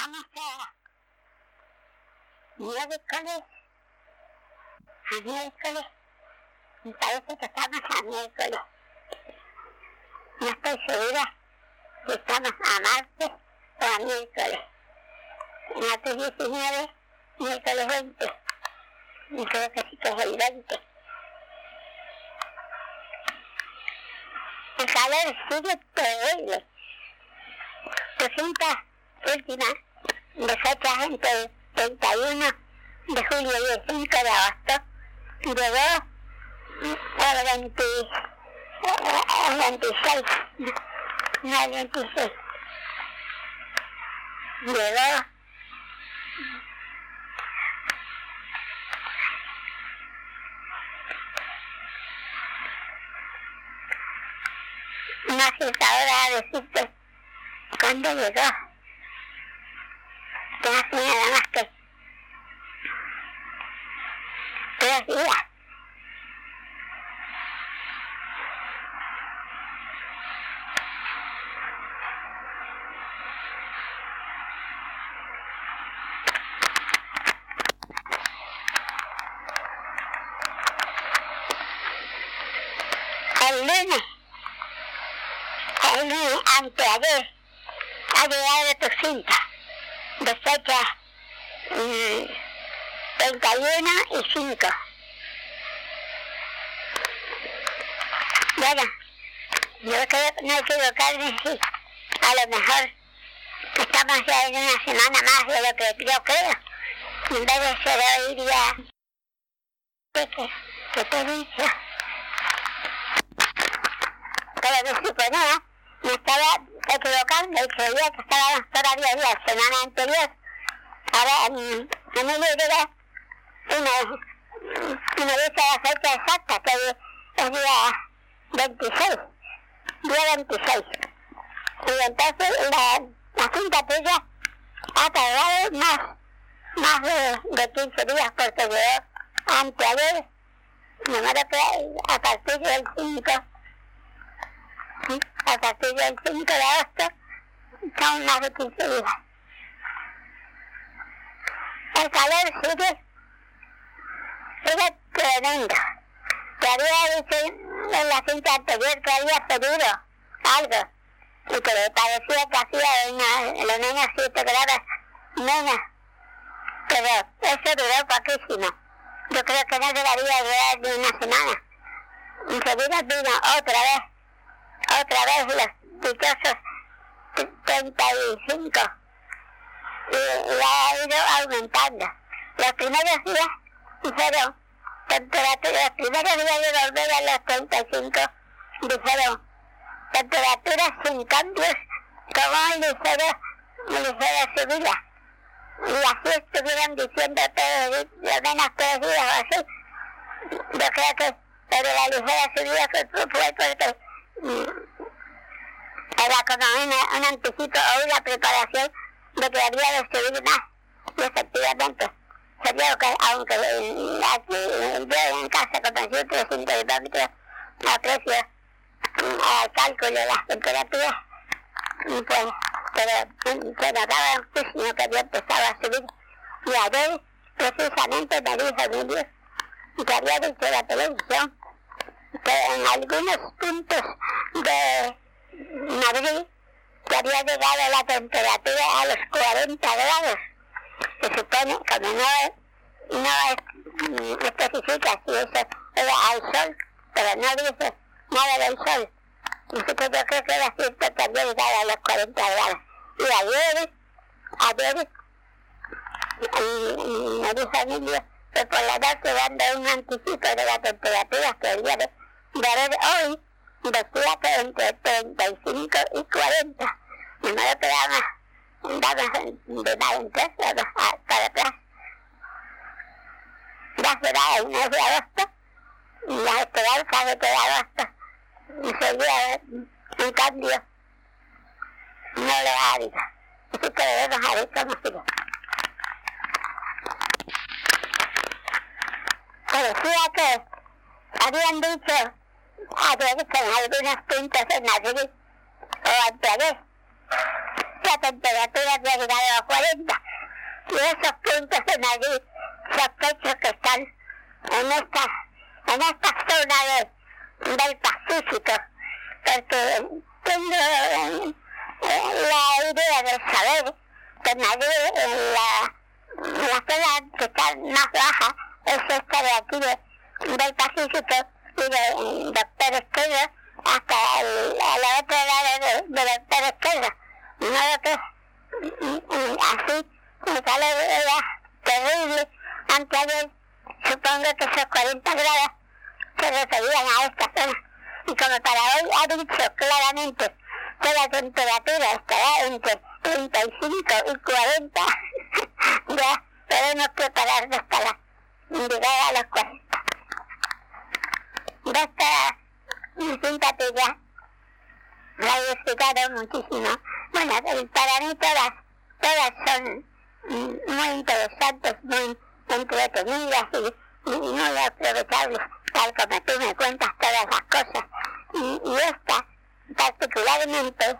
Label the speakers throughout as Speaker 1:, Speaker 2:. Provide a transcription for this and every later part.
Speaker 1: vamos a miércoles, me parece que estamos a miércoles, no estoy segura si estamos a martes o a miércoles, martes 19, miércoles 20, y creo que sí que es el 20. El calor sigue terrible. 200 últimas de fechas entre el 31 de julio y el 5 de agosto, llegó el 26, no el 26, llegó no sé ahora a decirte cuándo llegó, que hace nada más que 3 días. El lunes anteayer ha llegado tu cinta de fecha 31 y 5. Bueno, yo creo no equivocarme si a lo mejor estamos ya en una semana más de lo que yo creo. En vez de ser hoy día que te dice. Pero me suponía, me estaba equivocando y creía que estábamos todavía en la semana anterior. Ahora, a mí me llega y me dice la fecha exacta, que es día 26, día 26. Y entonces la cinta tuya ha tardado más de 15 días, porque llegó anteayer, número que a partir del 5. A partir del 5 de agosto son más de 15 días. El calor sigue tremendo. Te había dicho en la cinta anterior que había pedido algo y que le parecía que hacía lo menos 7 grados menos, pero eso duró poquísimo. Yo creo que no debería durar ni una semana. Enseguida vino otra vez los dichosos 35 y ha ido aumentando. Los primeros días dijeron temperaturas, los primeros días de volver a los 35 dijeron temperaturas sin cambios, como un ligera subida. Y así estuvieron diciendo todos, lo menos 3 días o así. Yo creo que pero la ligera subida fue porque era como un anticipo o una preparación de que había de subir más. Y efectivamente, se vio que aunque aquí yo en casa como siempre sin termómetro aprecio al cálculo de las temperaturas, pues, pero se notaba muchísimo que había empezado a subir. Y ayer precisamente me dijo Emilio que había dicho en la televisión que en algunos puntos de Madrid que había llegado la temperatura a los 40 grados. Se supone, como no especifica si eso era al sol, pero no dice nada del sol. Así que yo creo que era cierto que había llegado a los 40 grados. Y ayer me dijo Emilio que por la noche dando un anticipo de la temperatura que el día de hoy decía que entre 35 y 40. Y no lo quedamos, de mal en tres, para atrás. Ya será el mes de agosto, y las esperanzas de que de agosto sería un cambio no lo ha habido. Así que debemos a ver cómo sigue. Parecía que habían dicho ayer que en algunos puntos en Madrid o anteayer que la temperatura había llegado a 40. Y esos puntos en allí sospecho que están en esta zona del Pacífico, porque tengo la idea de saber que en allí la zona que está más baja es esta de aquí del Pacífico y de Doctor Esquerdo hasta a la otra lado de Doctor Esquerdo. No que así el calor era terrible anteayer. Supongo que esos 40 grados se referían a esta zona. Y como para hoy ha dicho claramente que la temperatura estará entre 35 y 40, ya podemos prepararnos para llegar a los 40. De esta simpatía la he disfrutado muchísimo. Bueno, para mí todas son muy interesantes, muy entretenidas y muy aprovechables, tal como tú me cuentas todas las cosas. Y esta particularmente,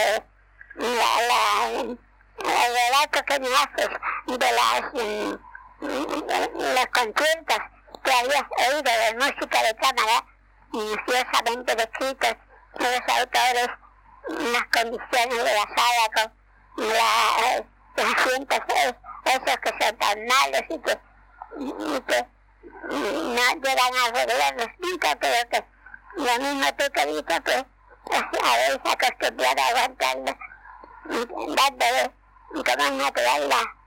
Speaker 1: el relato que me haces de los conciertos que habías oído de música de cámara, minuciosamente descritos de los autores, las condiciones de la sala con los asientos esos que son tan malos y que no llegan a arreglarlos nunca, pero que lo mismo tú que dices, pues habéis acostumbrado a aguantarlo, dándole como es natural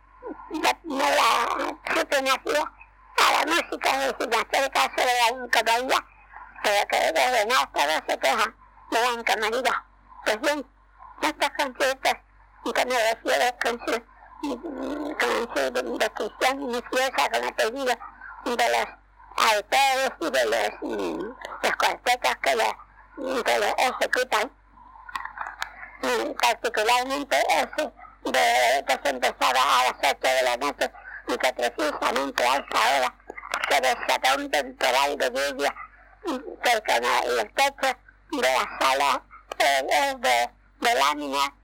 Speaker 1: la supremacía a la música, sin hacer caso de la incomodidad, pero que de demás todos se quejan de la incomodidad. Pues bien, estos conciertos, que me refiero con su descripción minuciosa, como te digo, de los autores y de los cuartetos que lo ejecutan, particularmente ese que se empezaba a las 8 de la noche y que precisamente a esa hora se desató un temporal de lluvia, que como el techo de la sala es de lámina,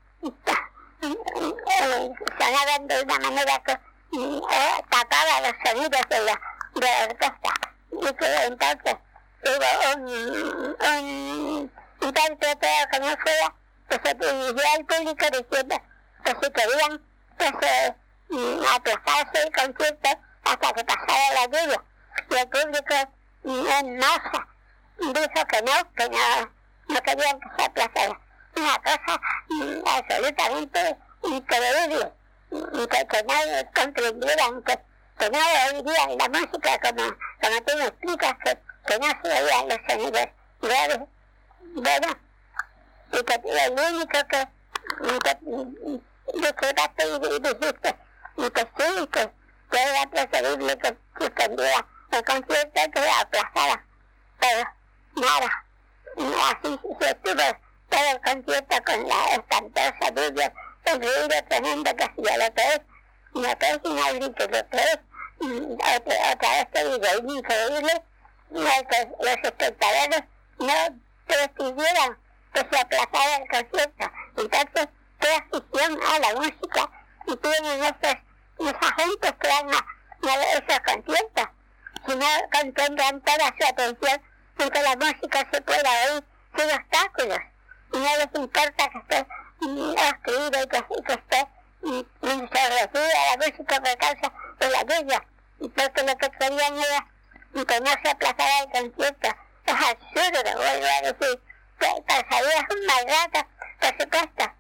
Speaker 1: sonaban de una manera que tapaba los sonidos de la orquesta, y que entonces hubo un interpreteo que no fuera, que se dirigió al público diciendo que si querían aplazarse el concierto hasta que pasara la lluvia, y el público en masa dijo que no querían que se aplazara. Una cosa absolutamente increíble, que no comprendieran, que no oirían la música como tú me explicas, que no se oían los sonidos graves. Bueno, y que el único que disfrutaste y dijiste, y que sí, que era preferible que suspendiera el concierto que lo aplazara. Pero nada, así se estuvo todo el concierto con la espantosa lluvia, el ruido tremendo que hacía, lo que es inaudito, lo que es otra vez te digo, increíble, que los espectadores no decidieran que se aplazara el concierto. Entonces, qué afición a la música y tienen esa gente que van a esos conciertos, si no concentran toda su atención en que la música se pueda oír sin obstáculos, y no les importa que esté oscuro y que esté ensorrecida la música por causa de la lluvia, porque lo que querían era que no se aplazara el concierto. Es absurdo, vuelvo a decir, que pasaría un mal rato, por supuesto.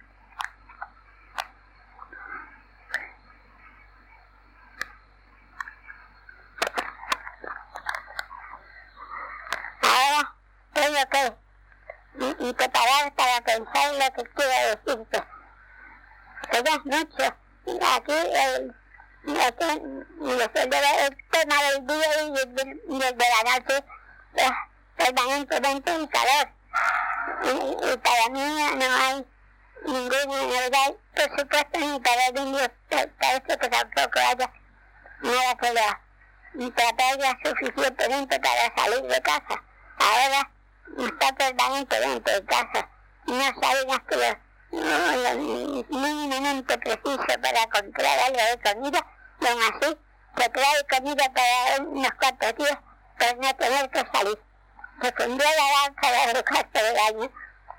Speaker 1: Ahora tengo que preparar para pensar lo que quiero decirte. Que ya es mucho. Aquí el tema del día y el de la noche es permanentemente un calor. Y para mí no hay ninguna novedad, por supuesto, ni para el niño, parece que tampoco haya nada que lo trataría suficientemente para salir de casa. Ahora está permanentemente en casa. No saben hasta mínimamente preciso para comprar algo de comida, aún así te trae comida para unos cuantos días para no tener que salir. Se fundió la banca de los cuartos del año.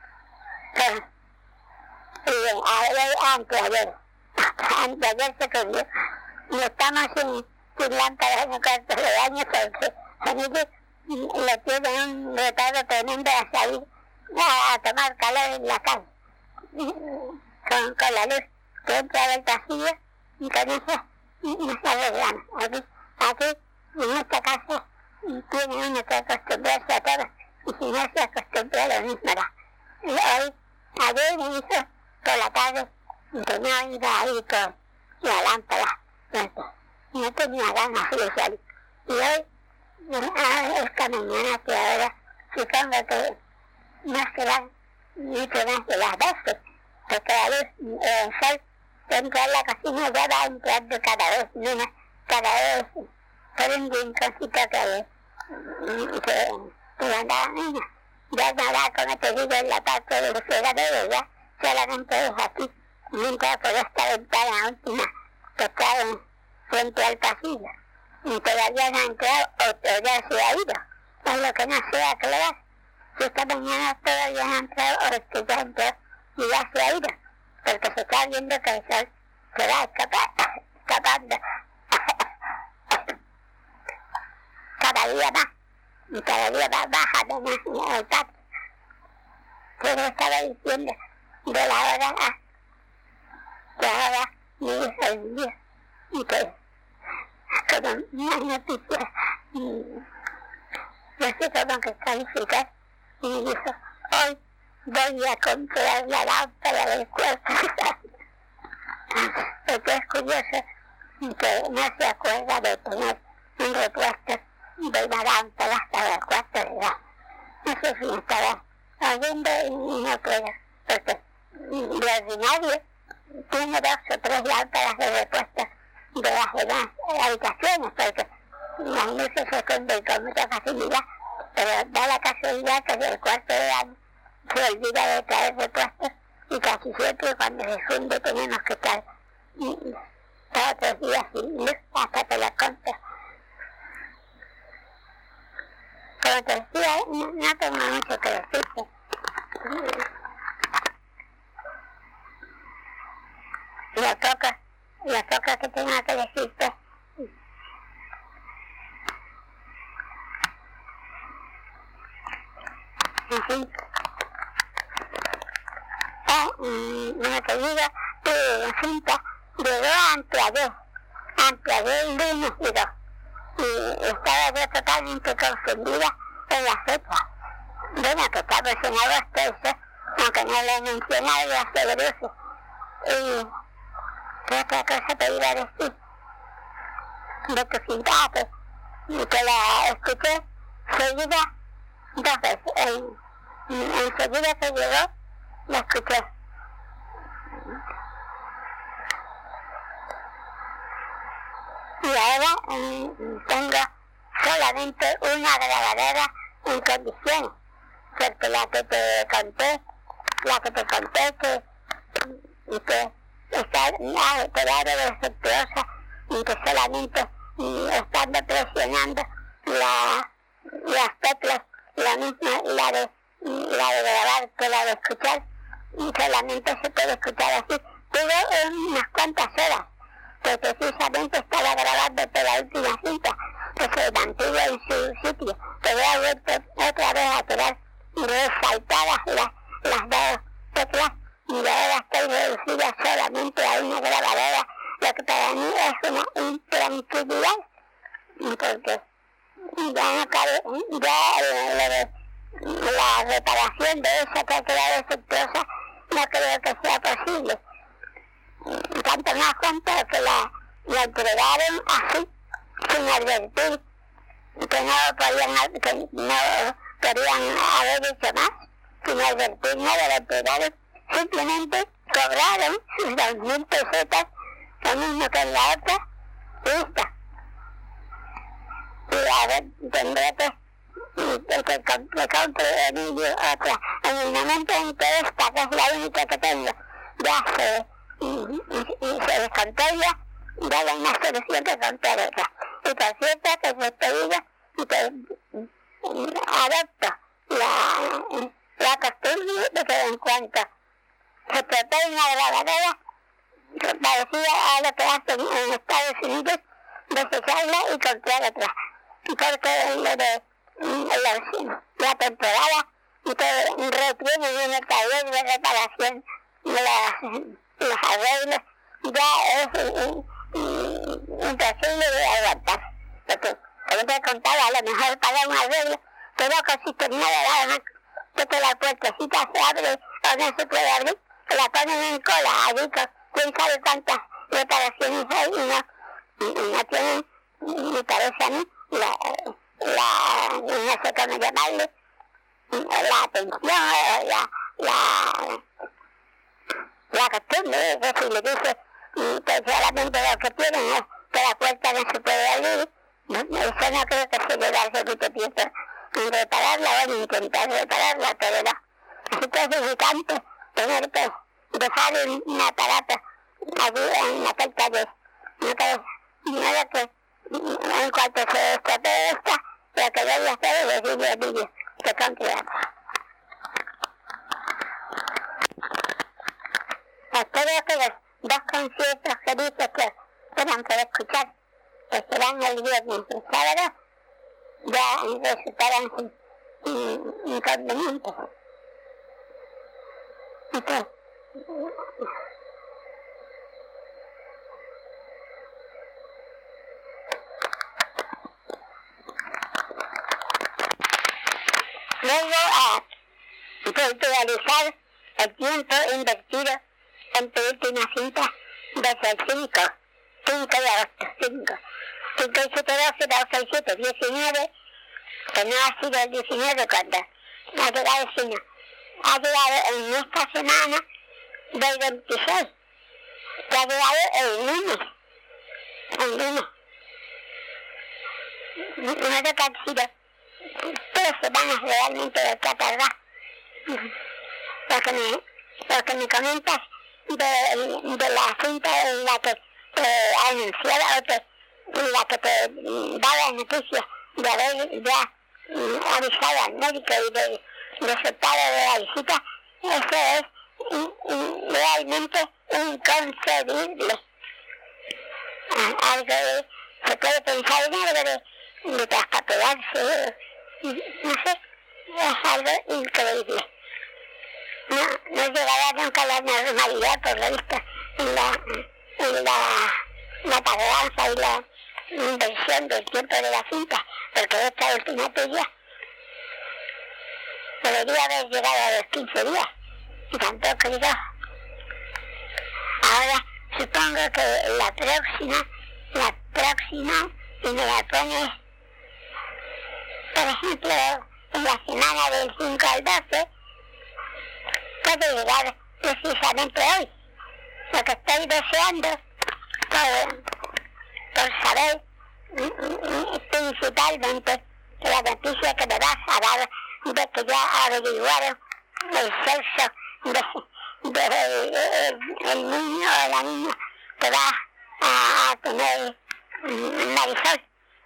Speaker 1: Anteayer se fundió. Y estamos sin lámparas en el cuarto del año porque ellos le tienen un retardo tremendo a salir a tomar calor en la calle. Con la luz que entra del pasillo y con eso nos arreglamos. Aquí, en esta casa, tiene uno que acostumbrarse a todo, y si no se acostumbra lo mismo era. Ayer me hizo por la tarde que no iba a ir con la lámpara, no tenía ganas de salir. Y hoy, esta mañana que ahora, supongo que no serán mucho más de las 12, porque la luz, el sol, dentro de la cocina ya va entrando cada vez menos, cada vez por un rinconcito que andaba menos. Ya no va, como te digo, en la parte del fregadero, ya solamente es aquí, mientras por esta ventana última que está frente al pasillo. Y todavía no ha entrado o ya se ha ido, es lo que no sé aclarar. Si esta mañana todavía no ha entrado o es que ya entró y ya se ha ido, porque se está viendo que el sol se va escapando cada día más, y cada día más baja menos el patio. Pero estaba diciendo de la hora que ahora mi hijo el día, y que como una noticia, no sé cómo que calificar, y me dijo, hoy voy a comprar la lámpara del cuarto. Porque es curioso que no se acuerda de tener un repuesto de una lámpara para el cuarto de edad. No sé si me estaba oyendo y no puedo, porque de ordinario tiene 2 o 3 lámparas de repuesto de las demás habitaciones, porque las luces se funden con mucha facilidad, pero da la casualidad que del cuarto de edad se olvida de traer repuestos y casi siempre cuando se funde tenemos que estar todos los días sin luz hasta que la compro. Como te decía, no tengo mucho que decirte. Lo poco que tengo que decirte. En fin. Como te digo, Cinta llegó anteayer el lunes llegó. Y estaba yo totalmente confundida en la fecha. Bueno, que estamos en agosto, eso, aunque no lo he mencionado, ya se deduce. Y ¿qué otra cosa te iba a decir? De tu cinta, que la escuché seguida 2 veces. Enseguida que llegó, la escuché. Y ahora tengo solamente una grabadora en condiciones, porque la que te conté que está alterada de defectuosa y que solamente estando presionando las teclas, la misma la de grabar que la de escuchar, y solamente se puede escuchar así. Tuve unas cuantas horas que precisamente estaba grabando toda la última cinta que se mantuvo en su sitio, pero he vuelto otra vez a quedar resaltadas las 2 teclas y ahora estoy reducida solamente a una grabadora, lo que para mí es una intranquilidad, porque ya no cabe, la reparación de esa que ha quedado defectuosa no creo que sea posible. Tanto más cuanto que la entregaron así, sin advertir, que no podían haber hecho más, sin advertir nada, la entregaron, simplemente cobraron sus 2.000 pesetas, lo mismo que en la otra, y listo. Y a ver, tendré que compre en ello otra, en el momento en que esta, que es la única que tengo, ya se descontrola, ya hay una solución que comprar otra. Y por cierto, que yo te digo que adopto la costumbre de que en cuanto se prepara una grabadora parecida a lo que hacen en Estados Unidos, desecharla y comprar otra. Porque lo de la temporada retiene un taller de reparación de los arreglos, ya es imposible de aguantar. Porque, como te contaba, a lo mejor para un arreglo que no consiste en nada más que la puertecita se abre o no se puede abrir, la ponen en cola, allí con quién sabe cuántas reparaciones hay y no tienen, me parece a mí, no sé cómo llamarle, la atención, la costumbre, que si le dice que solamente lo que tienen es que la puerta no se puede abrir, eso no creo que se le darse mucho tiempo en repararla o en intentar repararla, pero no. Así que es irritante tener que dejar un aparato allí en la puerta de nada que en cuanto se estropee esta, lo que voy a hacer es decirle al niño que compre otra. Espero que los dos conciertos que dice que esperan por escuchar, que serán el viernes y el sábado, ya resultarán inconvenientes. Okay. Luego a puntualizar el tiempo invertido en tu última cinta desde el 5 de agosto, 5 y 7, 12, 12 y 7, 19, que no ha sido el 19 cuando ha llegado el signo. Ha llegado en esta semana del 26, que ha llegado el lunes. No sé qué han sido 3 semanas realmente de que ha tardado. Lo que me comentas de la cinta en la que te anunciaba o en la que te daba noticias de haber ya avisado al médico y del resultado de la visita, eso es realmente inconcebible. Algo se puede pensar en algo de traspapelarse, no sé, es algo increíble. No llegará nunca a la normalidad, por lo visto, en la tardanza y la inversión del tiempo de la cinta, porque esta última tuya debería haber llegado a los 15 días, y tampoco llegó. Ahora supongo que la próxima, si me la pones, por ejemplo, en la semana del 5 al 12, puede llegar precisamente hoy. Lo que estoy deseando por saber principalmente la noticia que me vas a dar de que ya averiguaron el sexo del niño o la niña que va a tener Marisol,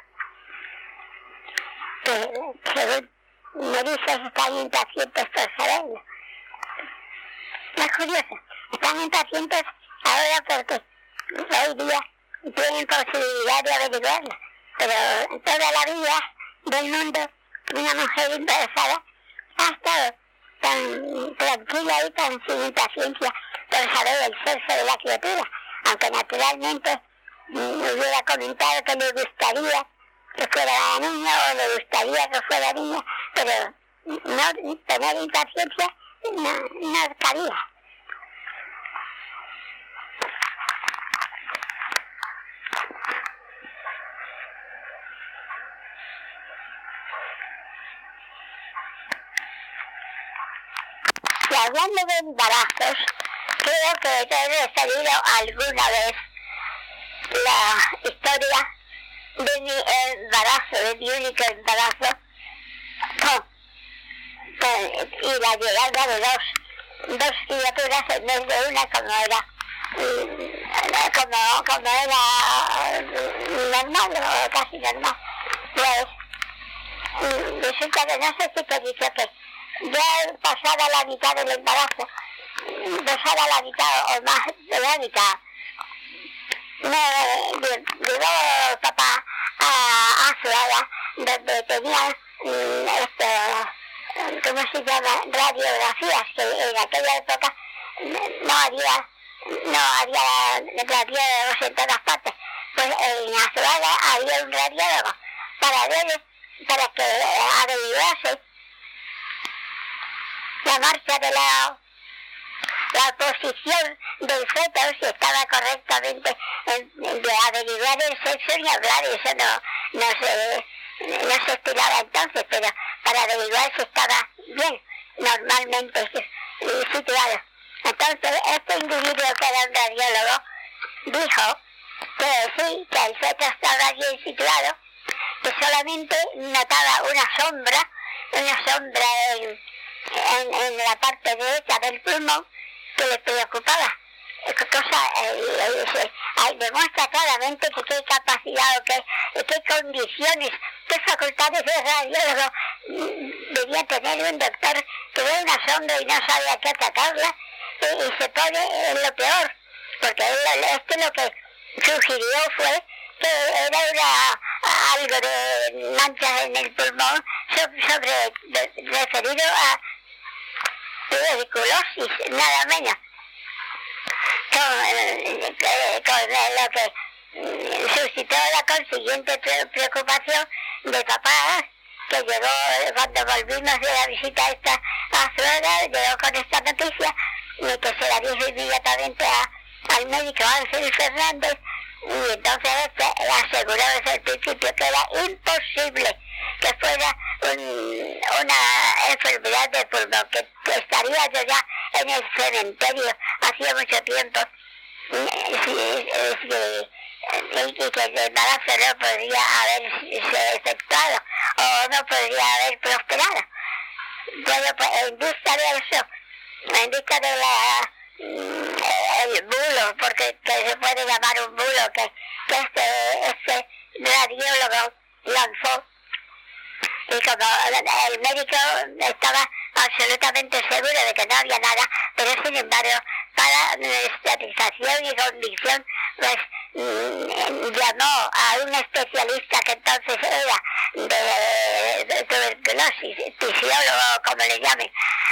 Speaker 1: que según me dices están impacientes por saberlo. Es curioso, están impacientes ahora porque hoy día tienen posibilidad de averiguarlo, pero toda la vida del mundo una mujer embarazada ha estado tan tranquila y tan sin impaciencia por saber el sexo de la criatura, aunque naturalmente me hubiera comentado que le gustaría que fuera niña o le gustaría que fuera niña, pero no tener impaciencia no cabía. Y hablando de embarazos, creo que te he referido alguna vez la historia de mi embarazo, de mi único embarazo y la llegada de dos criaturas en vez de una como era normal o casi normal. Pues resulta que no sé si te he dicho que ya pasada la mitad del embarazo, pasada la mitad o más de la mitad, me llevó papá a Suada, donde tenía ¿cómo se llama? Radiografías, que en aquella época no había radiólogos en todas partes. Pues en Azuaga había un radiólogo para que averiguase la marcha de la posición del feto, si estaba correctamente, de averiguar el sexo ni hablar, eso no se estilaba entonces, pero para averiguar si estaba bien, normalmente situado. Entonces, este individuo que era un radiólogo dijo que sí, que el feto estaba bien situado, que solamente notaba una sombra en la parte derecha del pulmón que le preocupaba. Demuestra claramente que qué capacidad o qué condiciones, qué facultades de radiólogo debía tener un doctor que ve una sombra y no sabe a qué atacarla y se pone en lo peor, porque lo que sugirió fue que era algo de manchas en el pulmón referido a tuberculosis, nada menos. Con lo que suscitó la consiguiente preocupación de papá, que llegó cuando volvimos de la visita esta a Florida, llegó con esta noticia y que se la dijo inmediatamente al médico Ángel Fernández, y entonces le aseguró desde el principio que era imposible que fuera una enfermedad de pulmón, que estaría yo ya en el cementerio hacía mucho tiempo, y que el embarazo no podría haberse efectuado o no podría haber prosperado. Pero pues, en vista de eso, en vista de el bulo, porque se puede llamar un bulo que este radiólogo lanzó, y como el médico estaba absolutamente seguro de que no había nada, pero sin embargo, para satisfacción y convicción, pues llamó a un especialista que entonces era de tuberculosis, fisiólogo, como le llamen,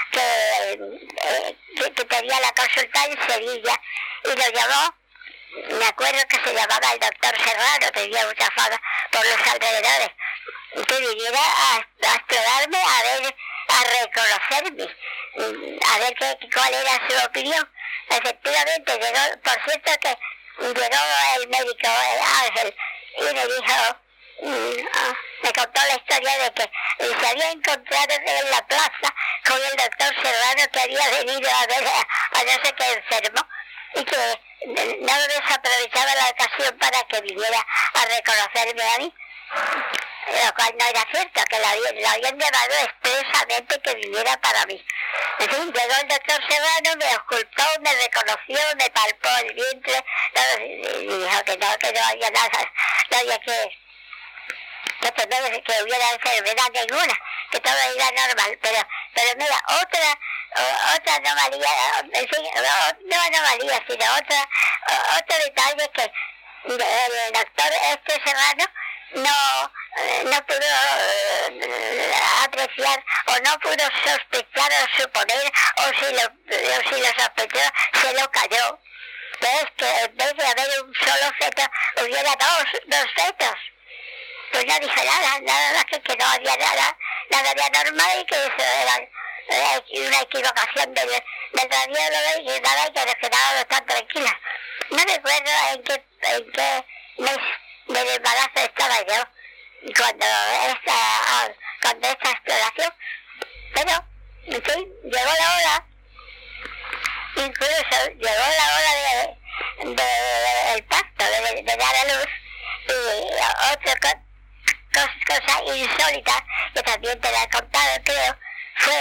Speaker 1: que tenía la consulta en Sevilla, y lo llamó. Me acuerdo que se llamaba el doctor Serrano, tenía mucha fama por los alrededores, que viniera a explorarme, a reconocerme, a ver cuál era su opinión. Efectivamente llegó, por cierto que llegó el médico Ángel y me dijo, me contó la historia de que se había encontrado en la plaza con el doctor Serrano, que había venido a ver a no sé qué enfermo, y que no desaprovechaba la ocasión para que viniera a reconocerme a mí, lo cual no era cierto, que lo habían llamado expresamente que viniera para mí. En fin, llegó el doctor Serrano, me ocultó, me reconoció, me palpó el vientre, y dijo que no había nada, no había que hubiera enfermedad ninguna, que todo era normal. Pero mira, otra anomalía, en fin, no anomalía, sino otro detalle, que el doctor Serrano no pudo apreciar, o no pudo sospechar o suponer, o si lo sospechó, se lo cayó. Es que en vez de haber un solo feto, hubiera dos fetos. Pues no dijo nada más que no había nada normal, y que eso era una equivocación del radiólogo, y que nada, y que nos quedábamos tan tranquilas. No recuerdo en qué mes del embarazo estaba yo cuando esta exploración, pero en fin, llegó la hora, incluso llegó la hora del parto, de dar a luz. Y otra cosa insólita, que también te la he contado, creo, fue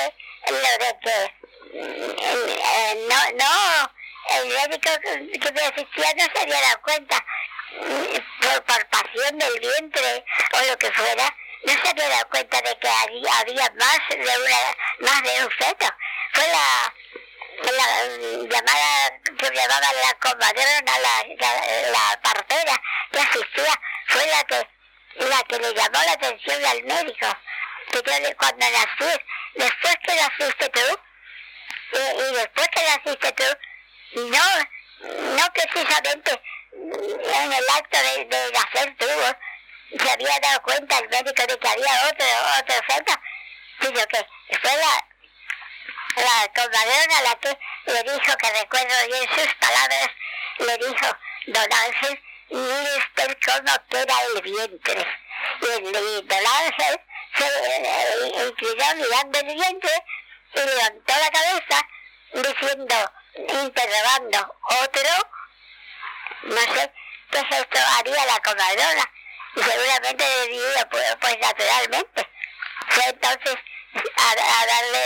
Speaker 1: lo de que el médico que me asistía no se había dado cuenta, por pasión del vientre o lo que fuera, no se había dado cuenta de que había más de un feto. Fue la llamada que llamaban la comadrona, la partera que asistía, fue la que le llamó la atención al médico, que yo cuando nací, después que naciste tú, y después que naciste tú, no precisamente en el acto de nacer tú, se había dado cuenta el médico de que había otro feto, sino que fue la comadrona la que le dijo, que recuerdo bien sus palabras, le dijo: don Ángel, mire usted cómo queda el vientre. Y don Ángel se inclinó mirando el vientre y levantó la cabeza diciendo, interrogando: otro, no sé qué gesto haría la comadrona, y seguramente le diría pues naturalmente. Fue entonces a darle,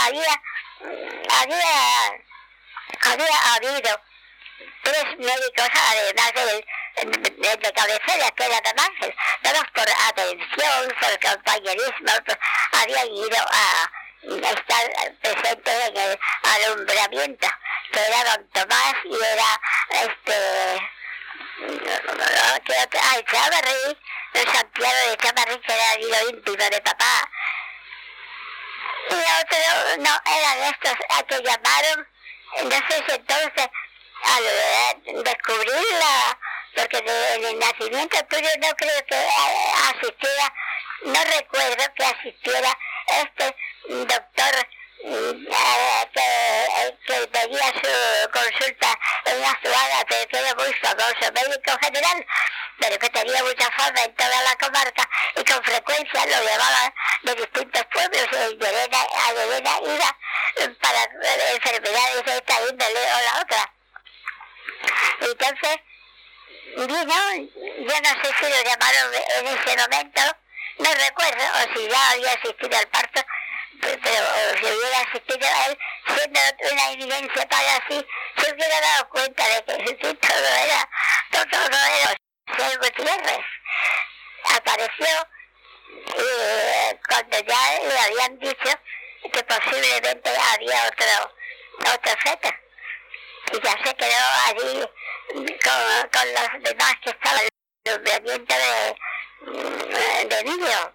Speaker 1: había habido 3 médicos, además de cabecera, que era don Ángel, todos por atención, por compañerismo, habían ido a estar presentes en el alumbramiento, que era don Tomás y era Chavarri, don Santiago de Chavarri, que era el íntimo de papá. Y otro, no, eran estos a que llamaron, no sé si entonces, al descubrirla, porque en el nacimiento tuyo no creo que asistiera, no recuerdo que asistiera este doctor que tenía su consulta en la ciudad, que era muy famoso, médico general, pero que tenía mucha fama en toda la comarca y con frecuencia lo llevaban de distintos pueblos, y a Llerena iba para enfermedades de esta índole o la otra. Entonces vino, yo no sé si lo llamaron en ese momento, no recuerdo, o si ya había asistido al parto, pero si hubiera asistido a él, siendo una evidencia tal así, se hubiera dado cuenta de que todo era José Gutiérrez. Apareció cuando ya le habían dicho que posiblemente había otro feto, y ya se quedó allí con los demás que estaban en el alumbramiento de niño.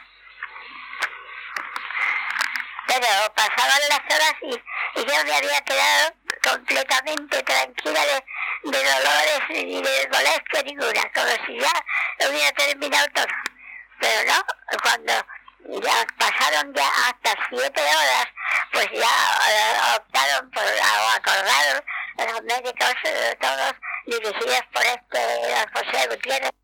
Speaker 1: Pero pasaban las horas y yo me había quedado completamente tranquila de dolores ni de molestia ninguna, como si ya hubiera terminado todo. Pero no, cuando ya pasaron ya hasta 7 horas, pues ya optaron por, o acordaron los médicos, todos dirigidos por José Gutiérrez,